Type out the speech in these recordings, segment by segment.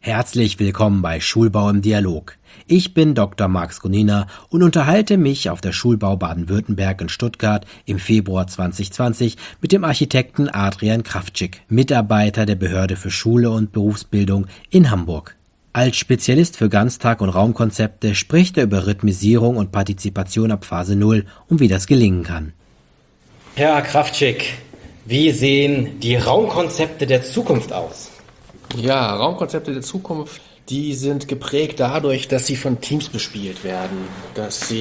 Herzlich willkommen bei Schulbau im Dialog. Ich bin Dr. Max Gunina und unterhalte mich auf der Schulbau Baden-Württemberg in Stuttgart im Februar 2020 mit dem Architekten Adrian Krawczyk, Mitarbeiter der Behörde für Schule und Berufsbildung in Hamburg. Als Spezialist für Ganztag- und Raumkonzepte spricht er über Rhythmisierung und Partizipation ab Phase 0 und wie das gelingen kann. Herr Krawczyk, wie sehen die Raumkonzepte der Zukunft aus? Ja, Raumkonzepte der Zukunft, die sind geprägt dadurch, dass sie von Teams bespielt werden, dass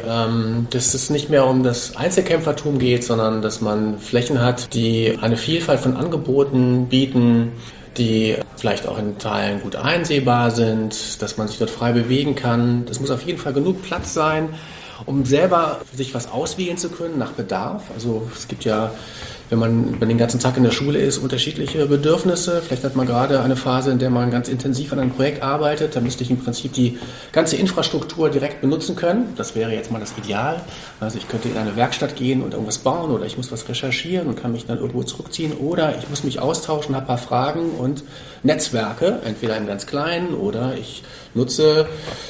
es nicht mehr um das Einzelkämpfertum geht, sondern dass man Flächen hat, die eine Vielfalt von Angeboten bieten, die vielleicht auch in Teilen gut einsehbar sind, dass man sich dort frei bewegen kann. Es muss auf jeden Fall genug Platz sein, um selber sich was auswählen zu können nach Bedarf. Also es gibt ja, wenn man den ganzen Tag in der Schule ist, unterschiedliche Bedürfnisse. Vielleicht hat man gerade eine Phase, in der man ganz intensiv an einem Projekt arbeitet. Da müsste ich im Prinzip die ganze Infrastruktur direkt benutzen können. Das wäre jetzt mal das Ideal. Also ich könnte in eine Werkstatt gehen und irgendwas bauen oder ich muss was recherchieren und kann mich dann irgendwo zurückziehen oder ich muss mich austauschen, habe ein paar Fragen und Netzwerke, entweder im ganz Kleinen oder ich nutze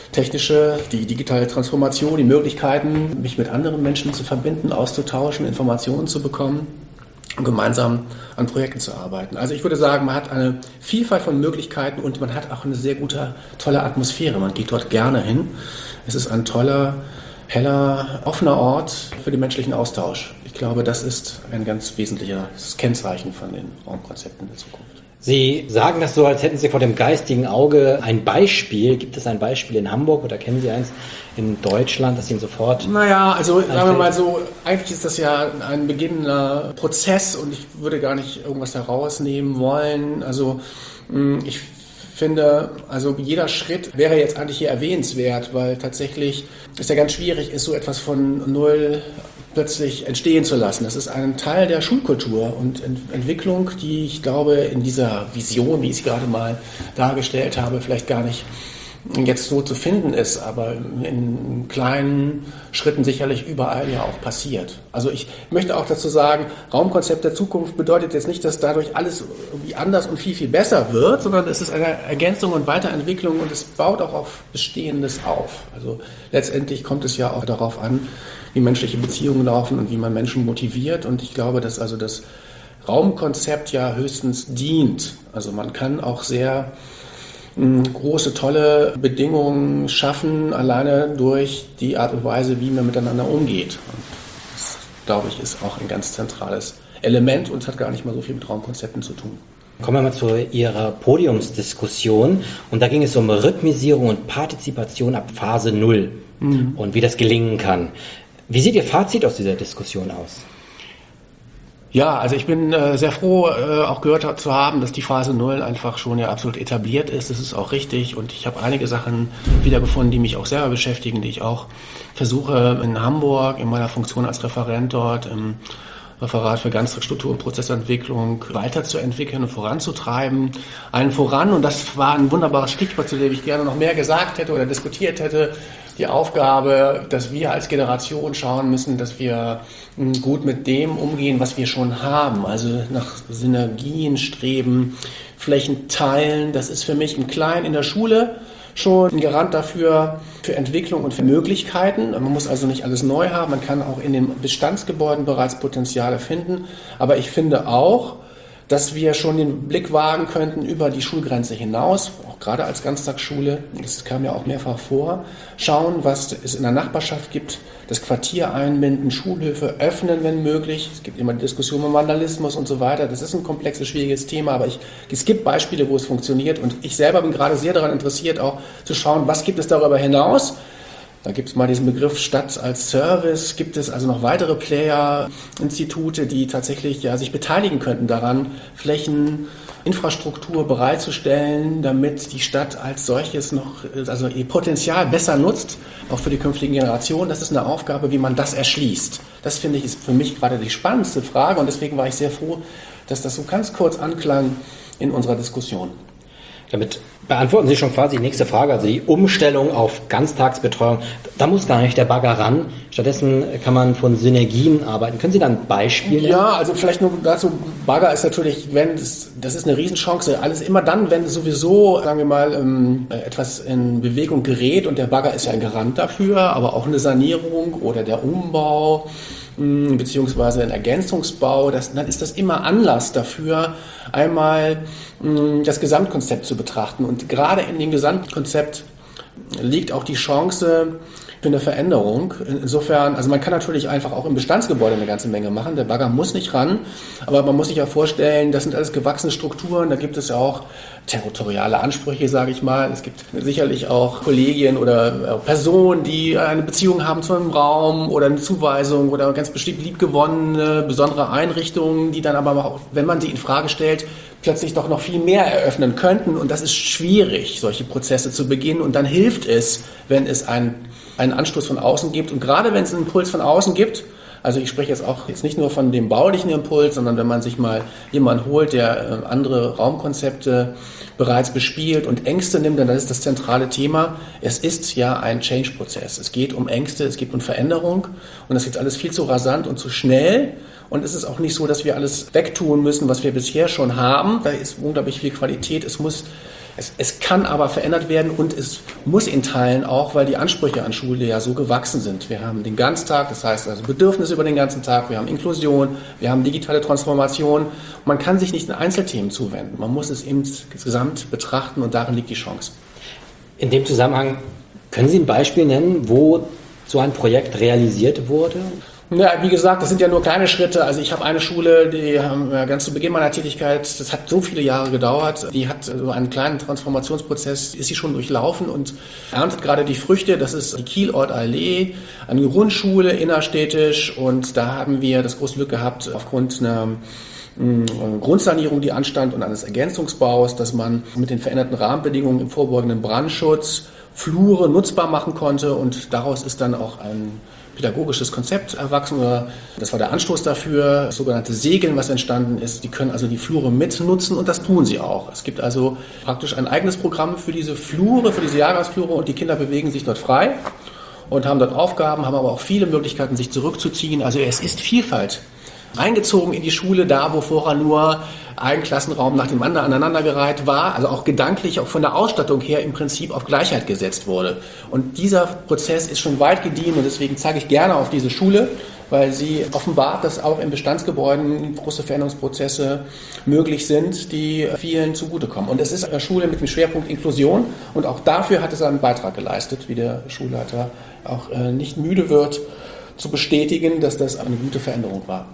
die digitale Transformation, die Möglichkeiten, mich mit anderen Menschen zu verbinden, auszutauschen, Informationen zu bekommen und gemeinsam an Projekten zu arbeiten. Also ich würde sagen, man hat eine Vielfalt von Möglichkeiten und man hat auch eine sehr tolle Atmosphäre. Man geht dort gerne hin. Es ist ein toller, heller, offener Ort für den menschlichen Austausch. Ich glaube, das ist ein ganz wesentliches Kennzeichen von den Raumkonzepten der Zukunft. Sie sagen das so, als hätten Sie vor dem geistigen Auge ein Beispiel. Gibt es ein Beispiel in Hamburg oder kennen Sie eins in Deutschland, das Ihnen sofort... Naja, also sagen wir mal so, eigentlich ist das ja ein beginnender Prozess und ich würde gar nicht irgendwas herausnehmen wollen. Also ich finde, also jeder Schritt wäre jetzt eigentlich hier erwähnenswert, weil tatsächlich ist ja ganz schwierig, ist so etwas von null plötzlich entstehen zu lassen. Das ist ein Teil der Schulkultur und Entwicklung, die ich glaube in dieser Vision, wie ich sie gerade mal dargestellt habe, vielleicht gar nicht jetzt so zu finden ist, aber in kleinen Schritten sicherlich überall ja auch passiert. Also ich möchte auch dazu sagen, Raumkonzept der Zukunft bedeutet jetzt nicht, dass dadurch alles irgendwie anders und viel, viel besser wird, sondern es ist eine Ergänzung und Weiterentwicklung und es baut auch auf Bestehendes auf. Also letztendlich kommt es ja auch darauf an, wie menschliche Beziehungen laufen und wie man Menschen motiviert. Und ich glaube, dass also das Raumkonzept ja höchstens dient. Also man kann auch sehr große, tolle Bedingungen schaffen, alleine durch die Art und Weise, wie man miteinander umgeht. Und das, glaube ich, ist auch ein ganz zentrales Element und hat gar nicht mal so viel mit Raumkonzepten zu tun. Kommen wir mal zu Ihrer Podiumsdiskussion. Und da ging es um Rhythmisierung und Partizipation ab Phase 0 und wie das gelingen kann. Wie sieht Ihr Fazit aus dieser Diskussion aus? Ja, also ich bin sehr froh, auch gehört zu haben, dass die Phase 0 einfach schon ja absolut etabliert ist. Das ist auch richtig und ich habe einige Sachen wiedergefunden, die mich auch selber beschäftigen, die ich auch versuche in Hamburg in meiner Funktion als Referent dort im Referat für Ganztagsstruktur und Prozessentwicklung weiterzuentwickeln und voranzutreiben. Allen voran, und das war ein wunderbares Stichwort, zu dem ich gerne noch mehr gesagt hätte oder diskutiert hätte, die Aufgabe, dass wir als Generation schauen müssen, dass wir gut mit dem umgehen, was wir schon haben. Also nach Synergien streben, Flächen teilen. Das ist für mich im Kleinen in der Schule schon ein Garant dafür, für Entwicklung und für Möglichkeiten. Man muss also nicht alles neu haben. Man kann auch in den Bestandsgebäuden bereits Potenziale finden. Aber ich finde auch, dass wir schon den Blick wagen könnten über die Schulgrenze hinaus, auch gerade als Ganztagsschule, das kam ja auch mehrfach vor, schauen, was es in der Nachbarschaft gibt, das Quartier einbinden, Schulhöfe öffnen, wenn möglich. Es gibt immer die Diskussion um Vandalismus und so weiter. Das ist ein komplexes, schwieriges Thema, aber es gibt Beispiele, wo es funktioniert und ich selber bin gerade sehr daran interessiert, auch zu schauen, was gibt es darüber hinaus. Da gibt es mal diesen Begriff Stadt als Service, gibt es also noch weitere Player, Institute, die tatsächlich sich beteiligen könnten daran, Flächen, Infrastruktur bereitzustellen, damit die Stadt als solches also ihr Potenzial besser nutzt, auch für die künftigen Generationen. Das ist eine Aufgabe, wie man das erschließt. Das finde ich ist für mich gerade die spannendste Frage und deswegen war ich sehr froh, dass das so ganz kurz anklang in unserer Diskussion. Damit beantworten Sie schon quasi die nächste Frage, also die Umstellung auf Ganztagsbetreuung. Da muss gar nicht der Bagger ran. Stattdessen kann man von Synergien arbeiten. Können Sie da ein Beispiel nennen? Ja, also vielleicht nur dazu, Bagger ist natürlich, das ist eine Riesenchance. Alles immer dann, wenn sowieso, sagen wir mal, etwas in Bewegung gerät, und der Bagger ist ja ein Garant dafür, aber auch eine Sanierung oder der Umbau, beziehungsweise ein Ergänzungsbau, dann ist das immer Anlass dafür, einmal das Gesamtkonzept zu betrachten. Und gerade in dem Gesamtkonzept liegt auch die Chance für eine Veränderung. Insofern, also man kann natürlich einfach auch im Bestandsgebäude eine ganze Menge machen. Der Bagger muss nicht ran, aber man muss sich ja vorstellen, das sind alles gewachsene Strukturen. Da gibt es ja auch territoriale Ansprüche, sage ich mal. Es gibt sicherlich auch Kollegien oder Personen, die eine Beziehung haben zu einem Raum oder eine Zuweisung oder ganz bestimmt liebgewonnene, besondere Einrichtungen, die dann aber auch, wenn man sie in Frage stellt, plötzlich doch noch viel mehr eröffnen könnten. Und das ist schwierig, solche Prozesse zu beginnen. Und dann hilft es, wenn es einen Anstoß von außen gibt. Und gerade wenn es einen Impuls von außen gibt, also ich spreche jetzt nicht nur von dem baulichen Impuls, sondern wenn man sich mal jemanden holt, der andere Raumkonzepte bereits bespielt und Ängste nimmt, dann ist das zentrale Thema. Es ist ja ein Change-Prozess. Es geht um Ängste, es geht um Veränderung, und das geht alles viel zu rasant und zu schnell. Und es ist auch nicht so, dass wir alles wegtun müssen, was wir bisher schon haben. Da ist unglaublich viel Qualität. Es kann aber verändert werden, und es muss in Teilen auch, weil die Ansprüche an Schule ja so gewachsen sind. Wir haben den Ganztag, das heißt also Bedürfnisse über den ganzen Tag, wir haben Inklusion, wir haben digitale Transformation. Man kann sich nicht in Einzelthemen zuwenden. Man muss es insgesamt betrachten, und darin liegt die Chance. In dem Zusammenhang, können Sie ein Beispiel nennen, wo so ein Projekt realisiert wurde? Ja, wie gesagt, das sind ja nur kleine Schritte. Also ich habe eine Schule, die haben ganz zu Beginn meiner Tätigkeit, das hat so viele Jahre gedauert, die hat so einen kleinen Transformationsprozess, ist sie schon durchlaufen und erntet gerade die Früchte. Das ist die Kiel-Ort-Allee, eine Grundschule innerstädtisch, und da haben wir das große Glück gehabt, aufgrund einer Grundsanierung, die anstand, und eines Ergänzungsbaus, dass man mit den veränderten Rahmenbedingungen im vorbeugenden Brandschutz Flure nutzbar machen konnte, und daraus ist dann auch ein pädagogisches Konzept erwachsen. Das war der Anstoß dafür, das sogenannte Segeln, was entstanden ist. Die können also die Flure mitnutzen, und das tun sie auch. Es gibt also praktisch ein eigenes Programm für diese Flure, für diese Jahrgangsflure, und die Kinder bewegen sich dort frei und haben dort Aufgaben, haben aber auch viele Möglichkeiten, sich zurückzuziehen. Also es ist Vielfalt eingezogen in die Schule, da wo vorher nur ein Klassenraum nach dem anderen aneinandergereiht war, also auch gedanklich, auch von der Ausstattung her im Prinzip auf Gleichheit gesetzt wurde. Und dieser Prozess ist schon weit gediehen, und deswegen zeige ich gerne auf diese Schule, weil sie offenbart, dass auch in Bestandsgebäuden große Veränderungsprozesse möglich sind, die vielen zugutekommen. Und es ist eine Schule mit dem Schwerpunkt Inklusion, und auch dafür hat es einen Beitrag geleistet, wie der Schulleiter auch nicht müde wird zu bestätigen, dass das eine gute Veränderung war.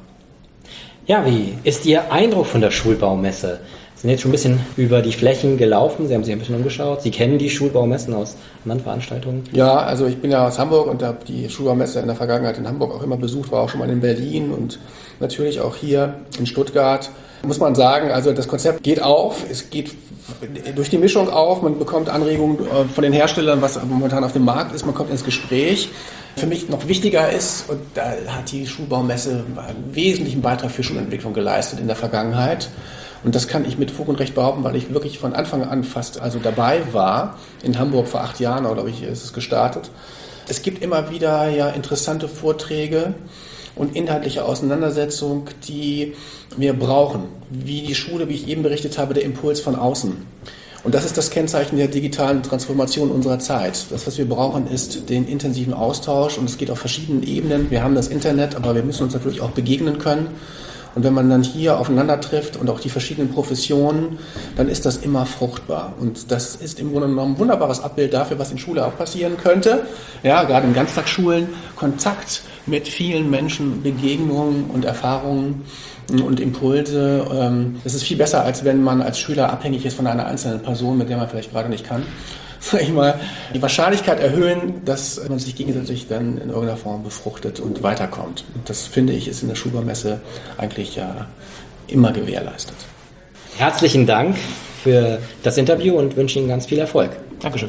Ja, wie ist Ihr Eindruck von der Schulbaumesse? Sie sind jetzt schon ein bisschen über die Flächen gelaufen, Sie haben sich ein bisschen umgeschaut. Sie kennen die Schulbaumessen aus anderen Veranstaltungen? Ja, also ich bin ja aus Hamburg und habe die Schulbaumesse in der Vergangenheit in Hamburg auch immer besucht, war auch schon mal in Berlin und natürlich auch hier in Stuttgart. Muss man sagen, also das Konzept geht auf, es geht durch die Mischung auf, man bekommt Anregungen von den Herstellern, was momentan auf dem Markt ist, man kommt ins Gespräch. Für mich noch wichtiger ist, und da hat die Schulbaumesse einen wesentlichen Beitrag für Schulentwicklung geleistet in der Vergangenheit. Und das kann ich mit Fug und Recht behaupten, weil ich wirklich von Anfang an fast dabei war. In Hamburg vor 8 Jahren, glaube ich, ist es gestartet. Es gibt immer wieder ja interessante Vorträge und inhaltliche Auseinandersetzung, die wir brauchen. Wie die Schule, wie ich eben berichtet habe, der Impuls von außen. Und das ist das Kennzeichen der digitalen Transformation unserer Zeit. Das, was wir brauchen, ist den intensiven Austausch, und es geht auf verschiedenen Ebenen. Wir haben das Internet, aber wir müssen uns natürlich auch begegnen können. Und wenn man dann hier aufeinander trifft und auch die verschiedenen Professionen, dann ist das immer fruchtbar. Und das ist im Grunde genommen ein wunderbares Abbild dafür, was in Schule auch passieren könnte. Ja, gerade in Ganztagsschulen, Kontakt mit vielen Menschen, Begegnungen und Erfahrungen und Impulse. Das ist viel besser, als wenn man als Schüler abhängig ist von einer einzelnen Person, mit der man vielleicht gerade nicht kann. Sag ich mal, die Wahrscheinlichkeit erhöhen, dass man sich gegenseitig dann in irgendeiner Form befruchtet und weiterkommt. Und das, finde ich, ist in der Schulbaumesse eigentlich ja immer gewährleistet. Herzlichen Dank für das Interview und wünsche Ihnen ganz viel Erfolg. Dankeschön.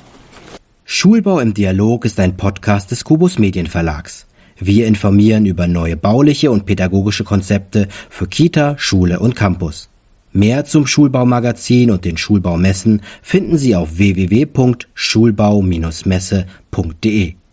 Schulbau im Dialog ist ein Podcast des Kubus Medienverlags. Wir informieren über neue bauliche und pädagogische Konzepte für Kita, Schule und Campus. Mehr zum Schulbaumagazin und den Schulbaumessen finden Sie auf www.schulbau-messe.de.